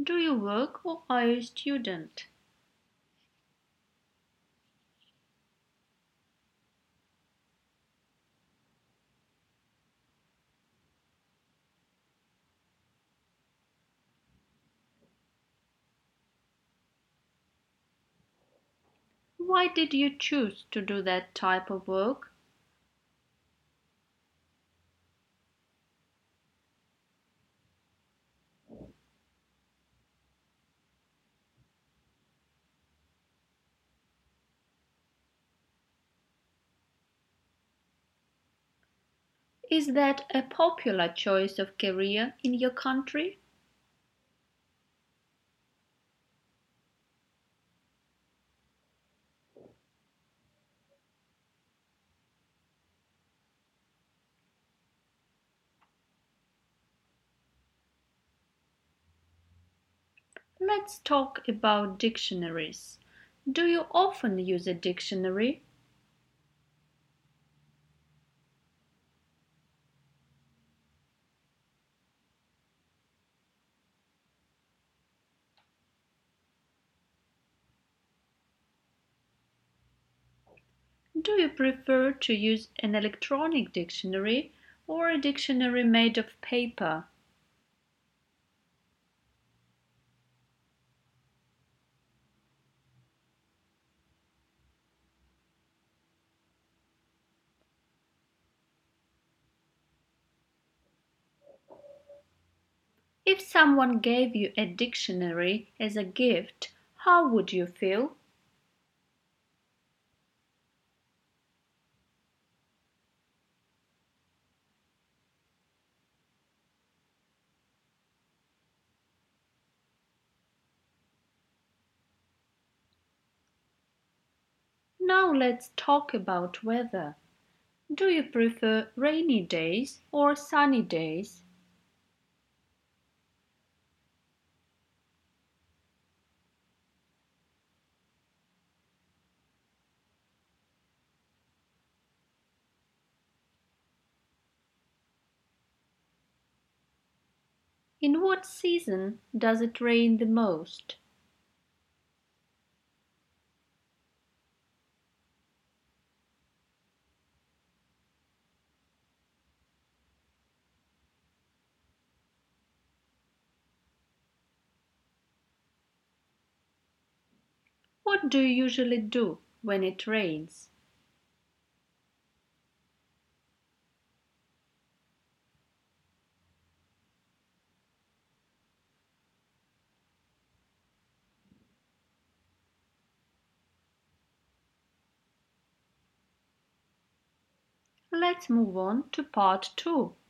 Do you work or are you a student? Why did you choose to do that type of work? Is that a popular choice of career in your country? Let's talk about dictionaries. Do you often use a dictionary? Do you prefer to use an electronic dictionary or a dictionary made of paper? If someone gave you a dictionary as a gift, how would you feel? Now let's talk about weather. Do you prefer rainy days or sunny days? In what season does it rain the most? What do you usually do when it rains? Let's move on to part 2.